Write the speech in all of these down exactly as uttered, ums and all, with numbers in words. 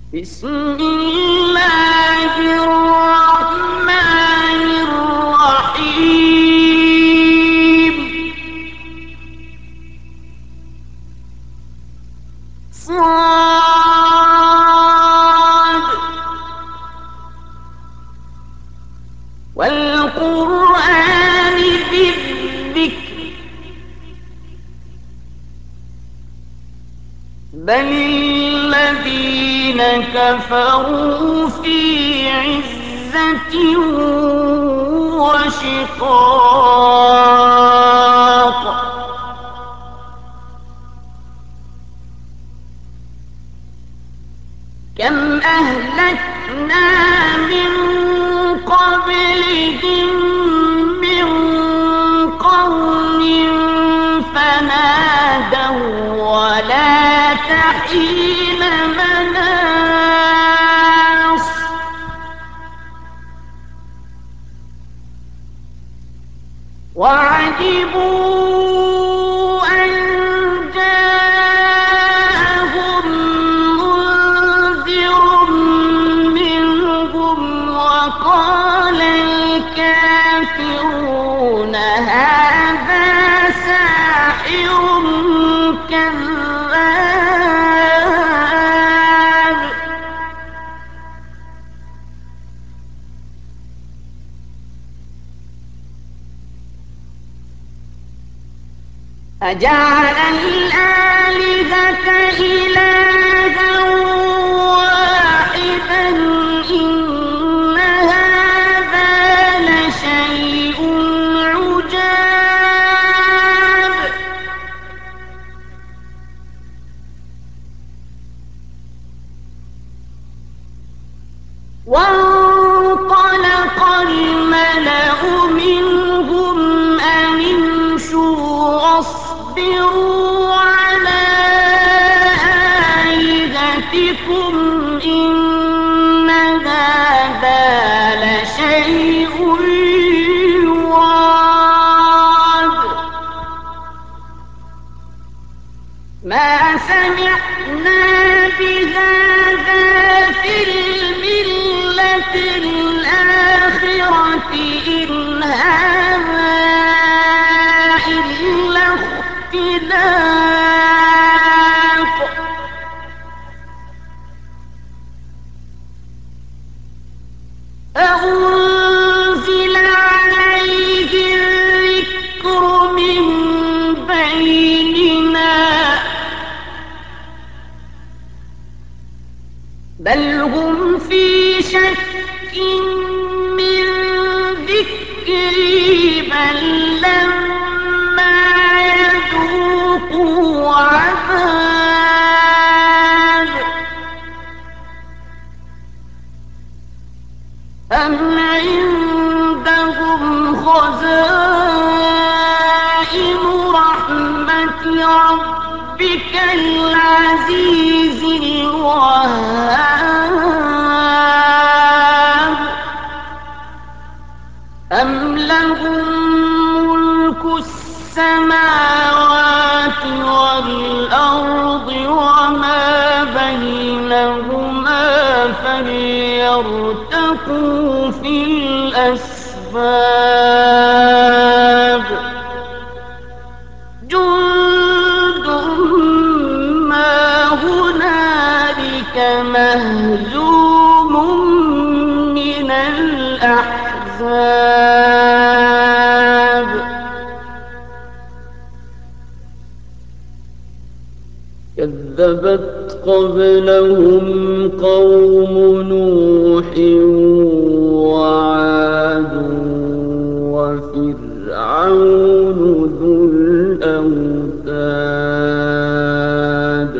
بسم الله الرحمن الرحيم. صاد والقرآن ذي الذكر بل الذين كفروا في عزة وشقاق. كم أهلكنا من قبلهم من قرن فنادوا ولا تحين مناص. وعجبوا أن جاءهم منذر منهم وقال الكافرون هذا ساحر كذاب. أجعل الآلهة إلها واحدا إن هذا لشيء عجاب. وانطلق الملأ منهم أن امشوا واصبروا على آلهتكم إن هذا لشيء يراد. ما سمعنا بهذا في الملة الآخرة إن هذا إلا اختلاق. أأنزل عليه الذكر من بيننا بل هم في شك من ذكري بل لما يذوقوا عذاب. أم عندهم خزائن رحمة ربك العزيز الوهاب. أم لهم ملك السماوات والأرض وما بينهما فليرتقوا في الأسباب. جند ما هنالك مهزوم من الأحزاب. كذبت قبلهم قوم نوح وعاد وفرعون ذو الأوتاد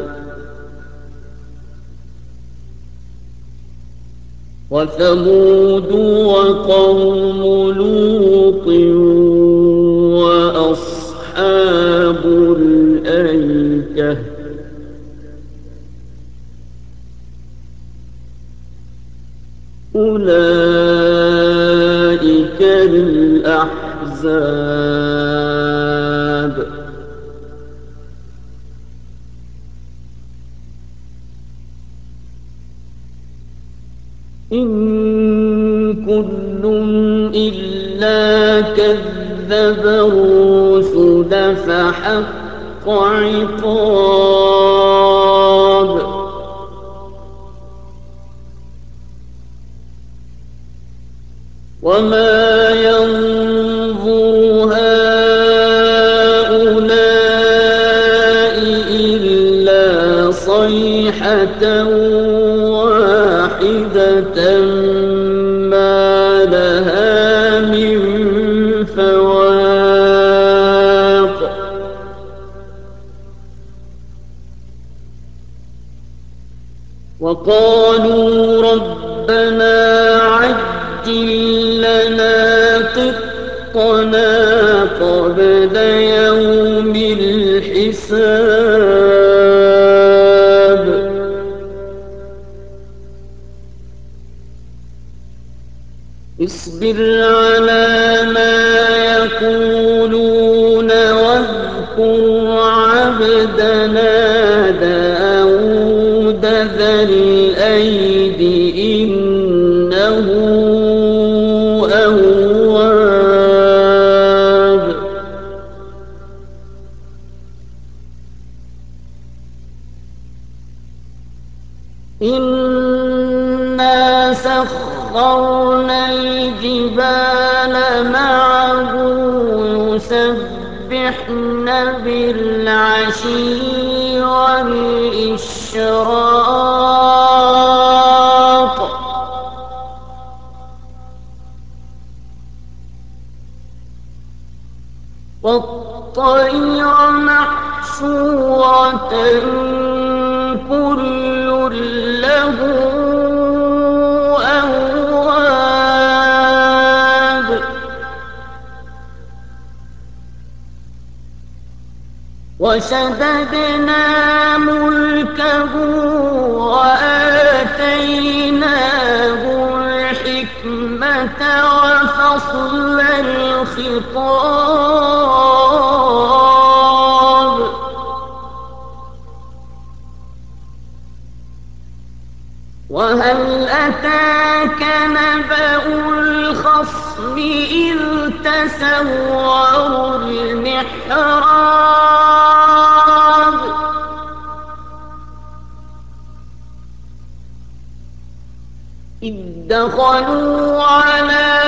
وثمود وقوم لوط وأصحاب الأيكة أولئك الأحزاب. إن كل إلا كذب الرسل فحق عقاب وما ينظر هؤلاء إلا صيحة واحدة ما لها من فواق وقالوا ربنا عجل لنا قطنا قبل يوم الحساب اصبر على ما يقولون واذكر عبدنا داود ذا الأيد إنه أواب إنا سخرنا الجبال معه يسبحن بالعشي والإشراق والطير محشورة كل له أواب وشددنا ملكه وآتيناه الحكمة وفصل الخطاب وهل أتاك نبأ الخصم إذ تسوروا المحراب إذ دخلوا على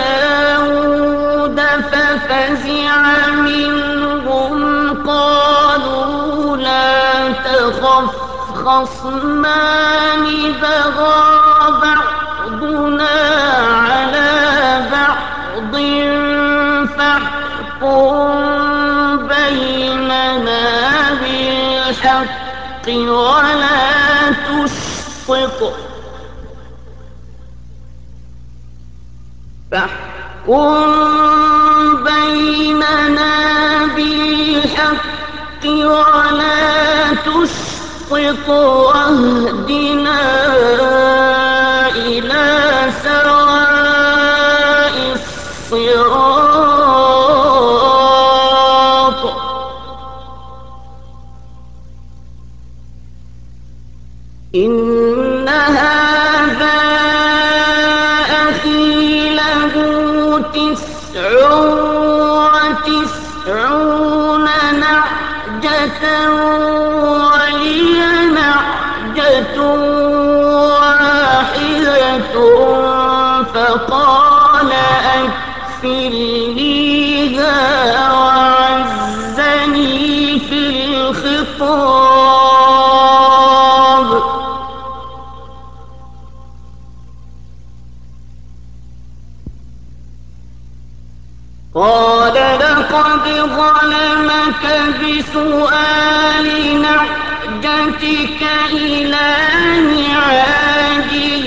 داود ففزع منهم قالوا لا تخف خصمان بغى بعضنا على بعض فاحكم بيننا بالحق ولا تشطط فاحكم بيننا بالحق ولا تشطط واهدنا إلى سواء الصراط إن هذا أخي له تسع وتسعون نعجة ولي نعجة واحدة فقال أكفلنيها وعزني في الخطاب قال لقد ظلمك بسؤال نعجتك إلى نعاجه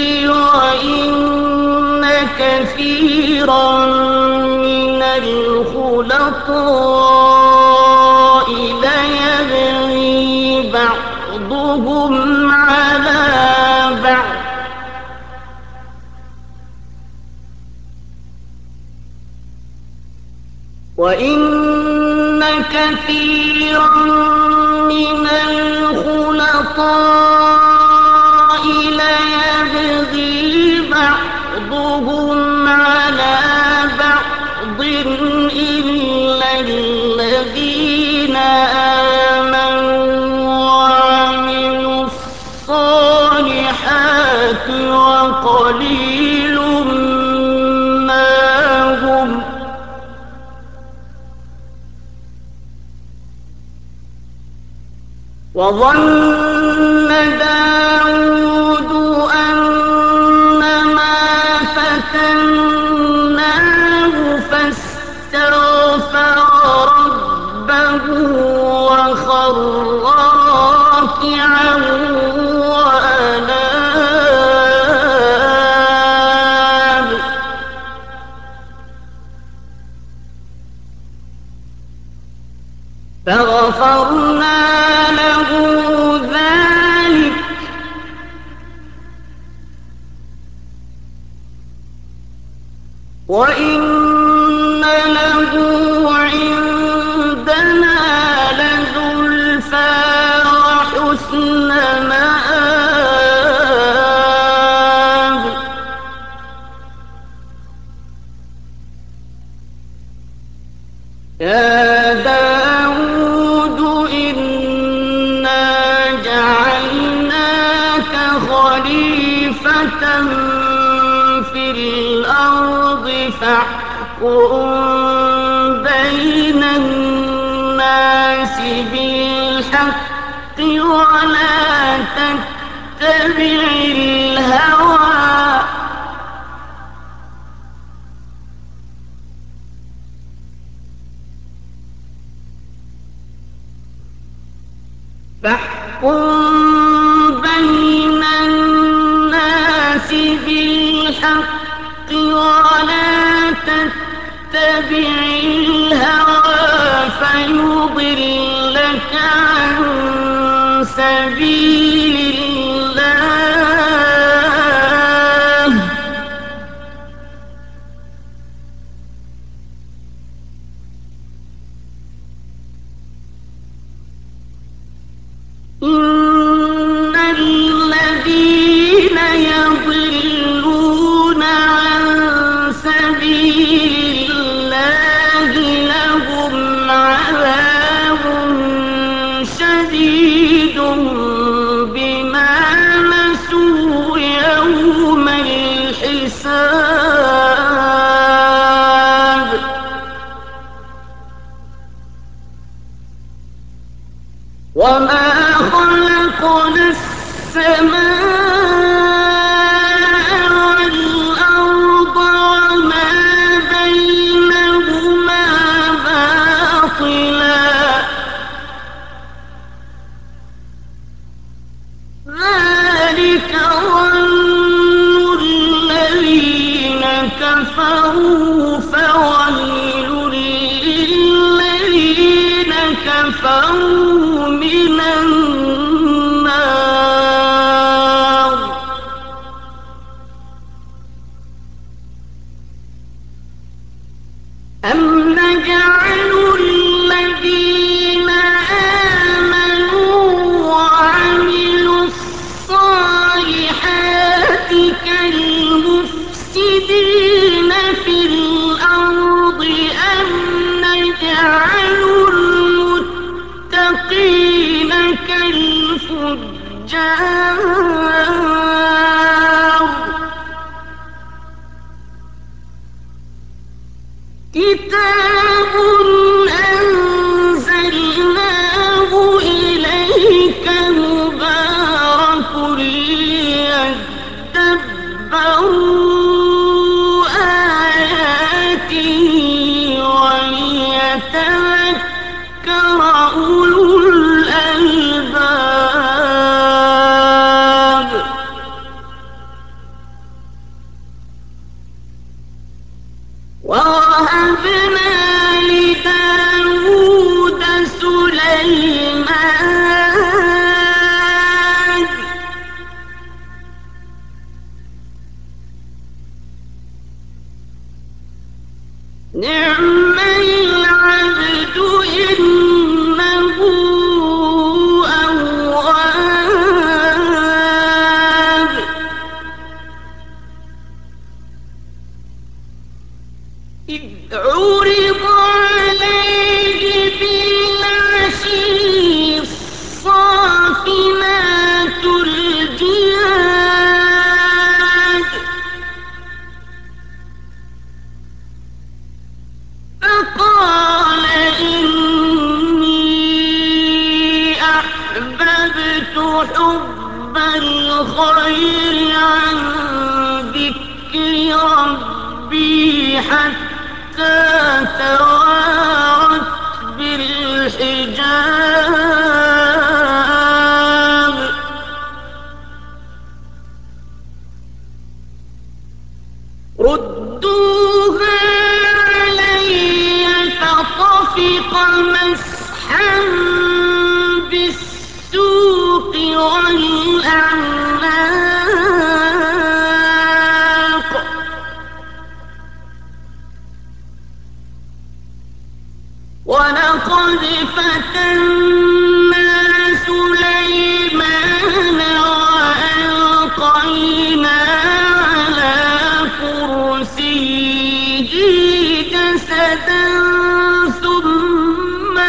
وإن كثيرا من الخلطاء ليبغي بعضهم على بعض وإن كثيرا من الخلطاء ليبغي الصالحات وقليل ما هم. وظن داود أنما فتناه فاستغفر ربه وخر راكعا وأناب. فغفرنا له ذلك وإن له عندنا لزلفى وحسن مآب. يا داود إنا جعلناك خليفة في الأرض فاحكم بين الناس بالحق ولا تتبع الهوى فاحكم بين الناس بالحق ولا تتبع الهوى فيضلك عن سبيل الله. إن الذين يضلون عن سبيل الله لهم عذاب شديد بما نسوا يوم الحساب. وما خلقنا السماء والأرض وما بينهما باطلا ذلك ظن الذين كفروا فويل للذين كفروا من النار. أم نجعل الذين آمنوا وعملوا الصالحات كالمفسدين في الأرض أم نجعل المتقين كالفجار. كتاب أنزلناه إليك مبارك ليدبروا آياته وليتذكر أولو الألباب. ووهبنا لداود سليمان نعم العبد إنه أواب. إذ عرض عليه بالعشي الصافنات الجياد حتى توارت بالحجاب ردوها علي فطفق مسحا بالسوق والأعناق ولقد فتنا سليمان وألقينا على كرسيه جسدا ثم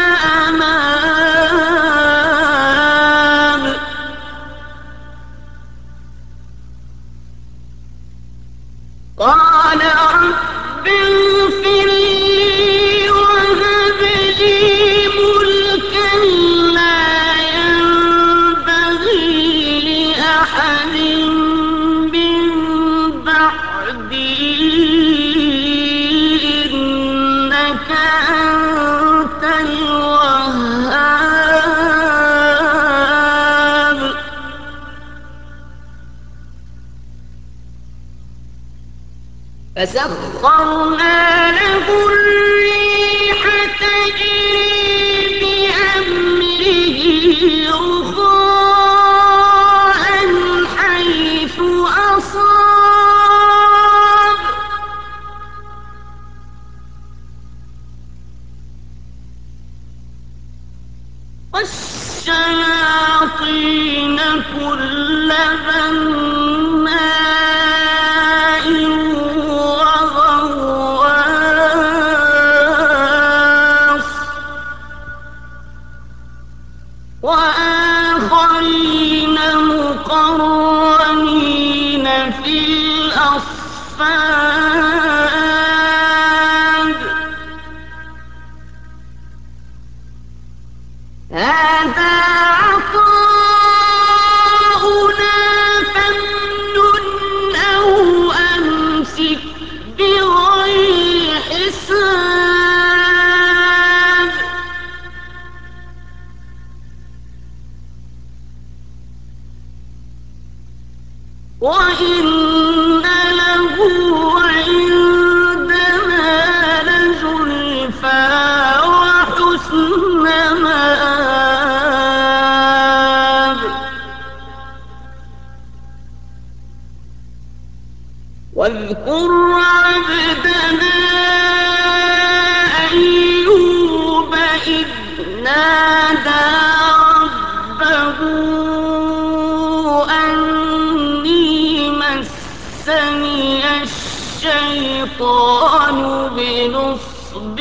أناب قال رب اغفر لي وهب لي ملكا لا ينبغي لأحد من بعدي إنك أنت الوهاب فسخرنا له الريح تجري بأمره رخاء حيث أصاب والشياطين كل بناء وغواص وآخرين مقرنين في الأصفاد هذا عطاؤنا فامنن أو أمسك بغير حساب وإن له عندنا لزلفى وحسن مآب واذكر عبدنا أيوب إذ نادى ربه أني مسني الشيطان بنصب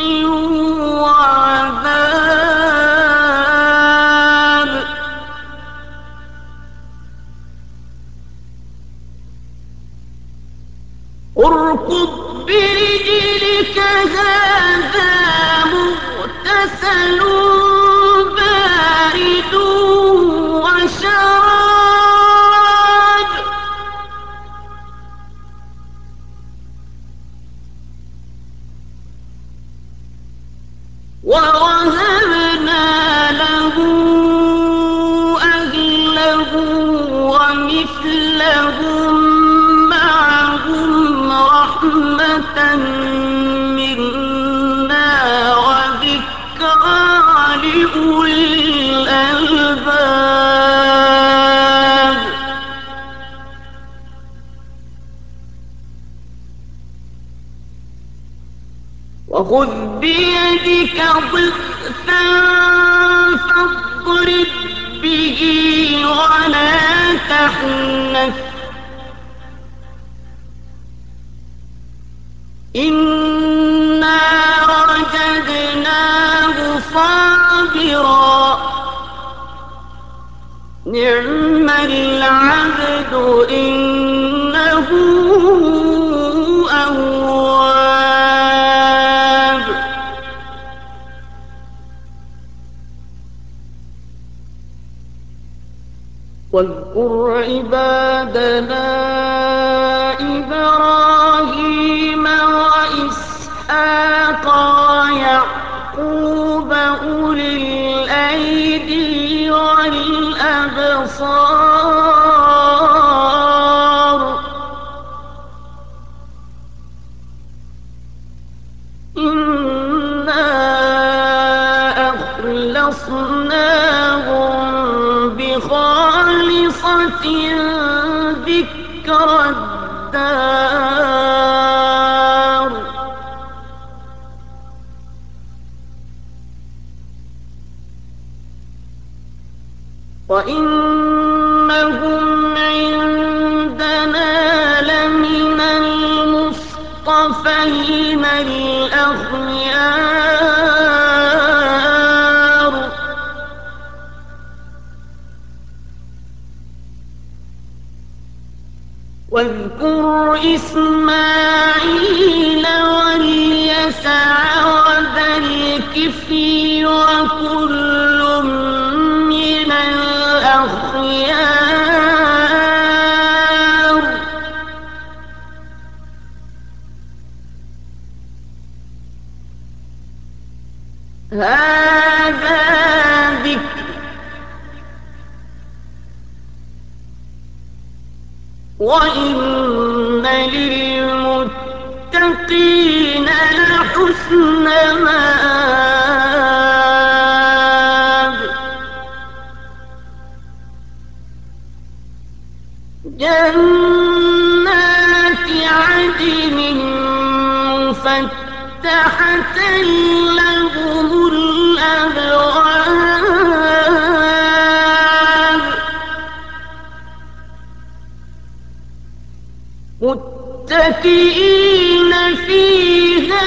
وعذاب اركض برجلك هذا مغتسل بارد وشراب ووهبنا له أهله ومثلهم معهم رحمة منا وذكرى لأولي الألباب وخذ بيدك ضغثا فاضرب به ولا تحنث إنا وجدناه صابرا نعم العبد إنه أواب واذكر عبادنا إبراهيم وإسحاق ذكر الدار وإنهم عندنا لمن المصطفين الأخيار واذكر إسماعيل واليسع وذا الكفل وكل من الأخيار هذا ذكر وإن للمتقين لحسن مآب جنات عدن مفتحة لهم الأبواب متكئين فيها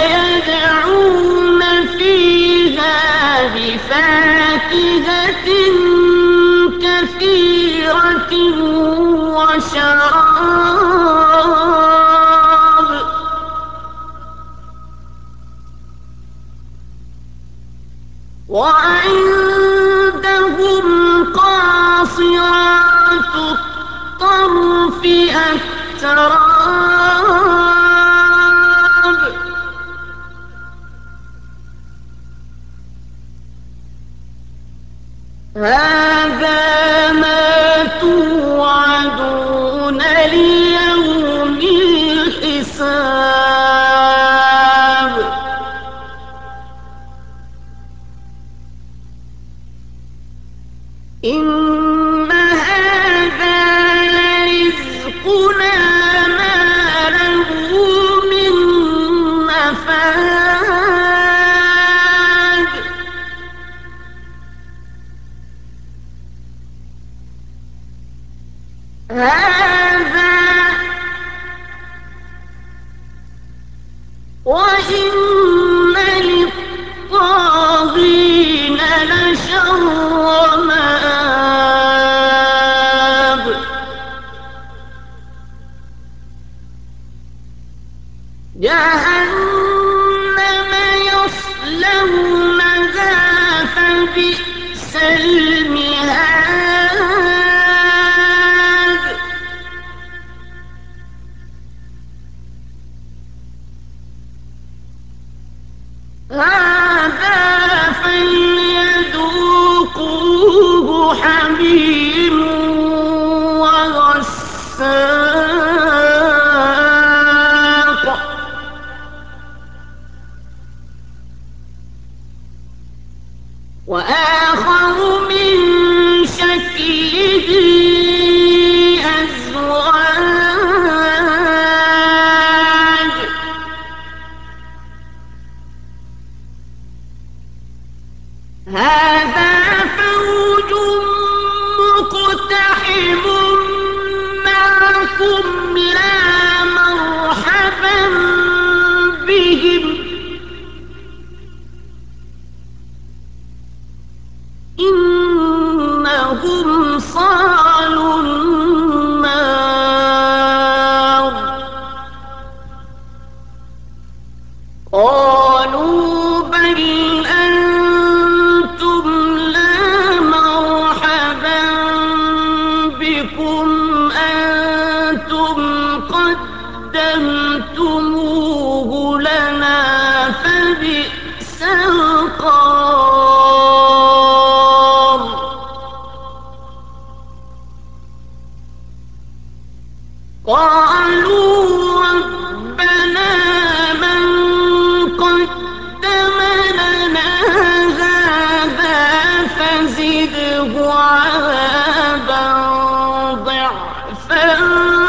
يدعون فيها بفاكهة كثيرة وشراب وعندهم قاصرات الطرف أتراب هذا ما توعدون ليوم الحساب إن هذا لرزقنا ما له من نفاد هذا وإن للطاغين لشر مآب جهنم يصلونها فبئس المهاد هذا فليذوقوه حميم وغساق وآخر من شكله أزواج هذا فوج مقتحم معكم لا مرحبا بهم إنهم صالوا النار قالوا بل أنتم لا مرحبا بكم أنتم قدمتموه لنا فبئس القرار قالوا ربنا من قدم لنا هذا فزده عذابا ضعفا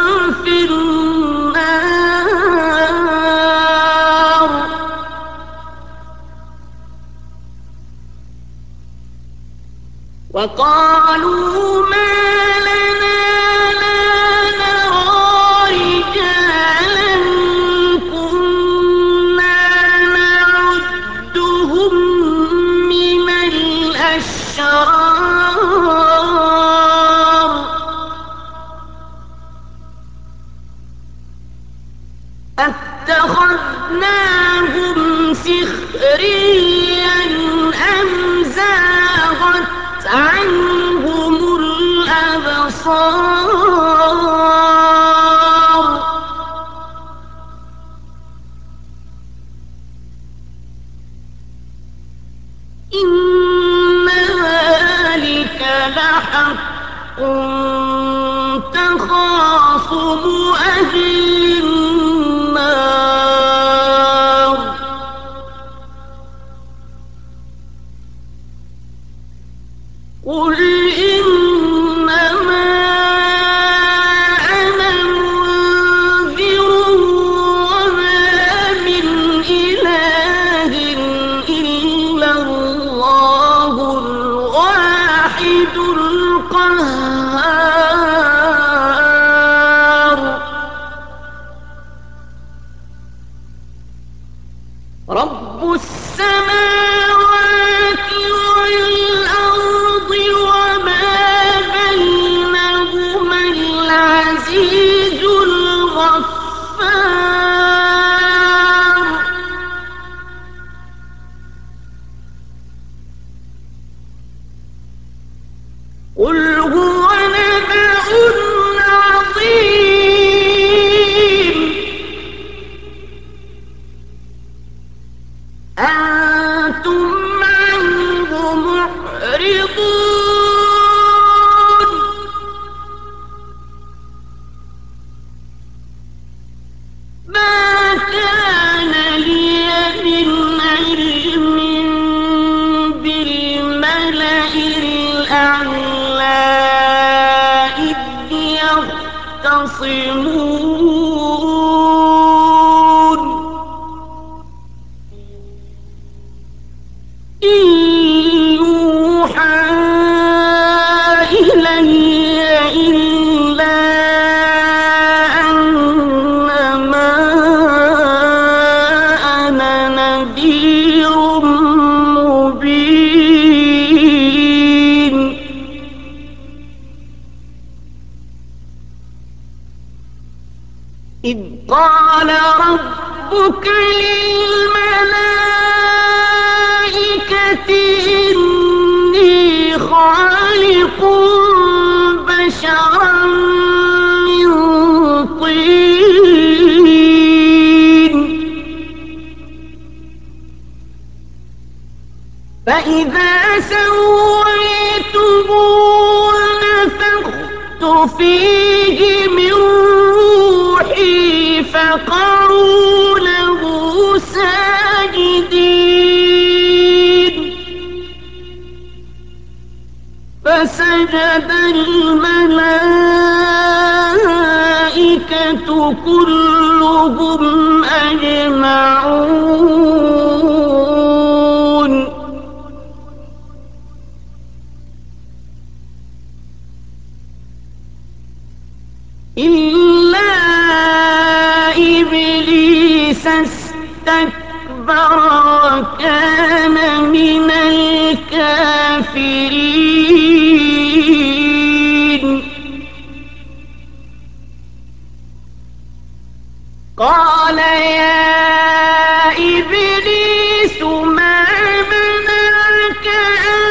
وقالوا ما لنا لا نرى رجالا كنا نعدهم من الأشرار أتخذناهم سخريا أم زاغت عنهم الأبصار إن ذلك لحق تخاصم أهل النار قل إنما أنا منذر وما من إله إلا الله الواحد القهار رب السماوات والأرض وما بينهما العزيز الغفار قل هو نبأ عظيم أنتم عنه معرضون ما كان لي من علم بالملأ الأعلى إذ يختصمون إن يوحى إلي إلا أنما أنا نذير مبين إذ قال ربك للملائكة إني خالق بشرا من طين فإذا سويته ونفخت فيه من روحي فقعوا له ساجدين فسجد الملائكة كلهم أجمعون إلا إبليس استكبر وكان من الكافرين قال يا إبليس ما منعك أن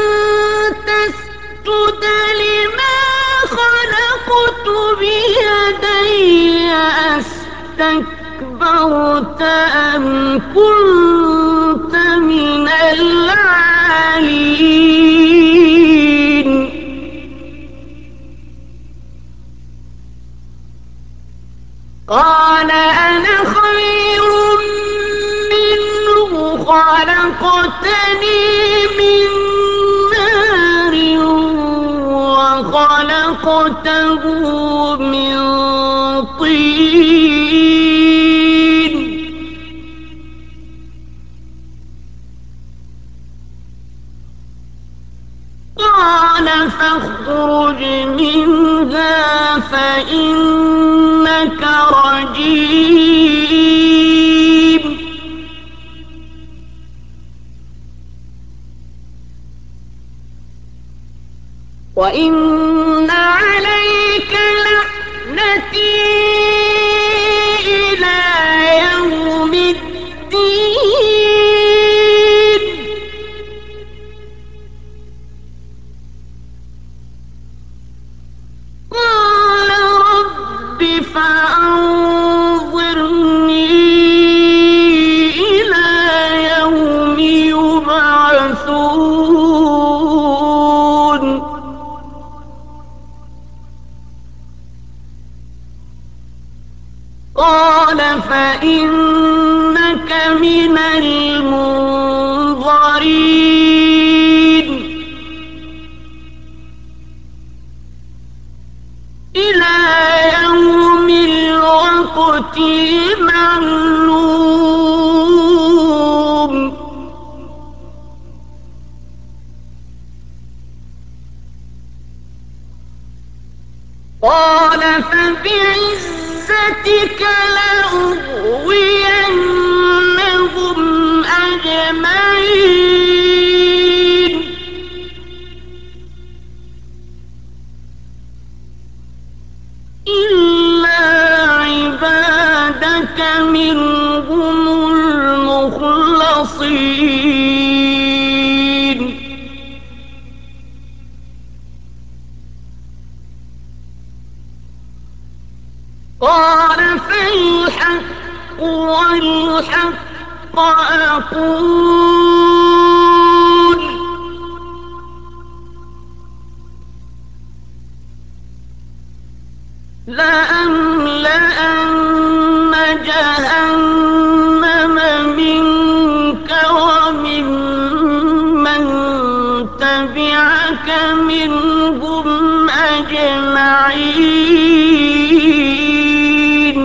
تسجد لما خلقت بيدي أستكبرت أم كنت من العالين قال أنا خير منه خلقتني من نار وخلقته من طين قال إنك رجيم وإن عليك لعنتي إلى يوم الدين قال رب فأنظرني إلى يوم يبعثون قال فإنك من المنظرين إلى يوم الوقت المعلوم قال فبعزتك لأغوينهم أجمعين إلا عبادك منهم المخلصين قال فالحق والحق أقول لأملأن جهنم منك وممن تبعك منهم أجمعين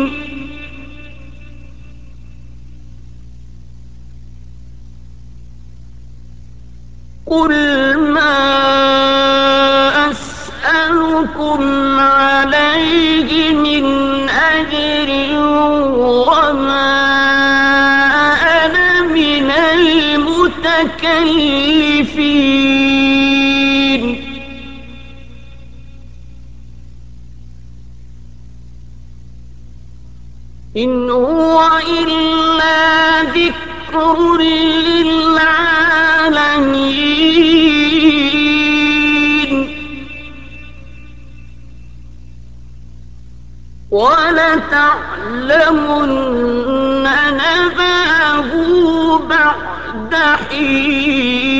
قل ما أسألكم عليه من أجر وما أنا من المتكلفين إن هو إلا ذكر للعالمين ولتعلمن نبأه بعد حين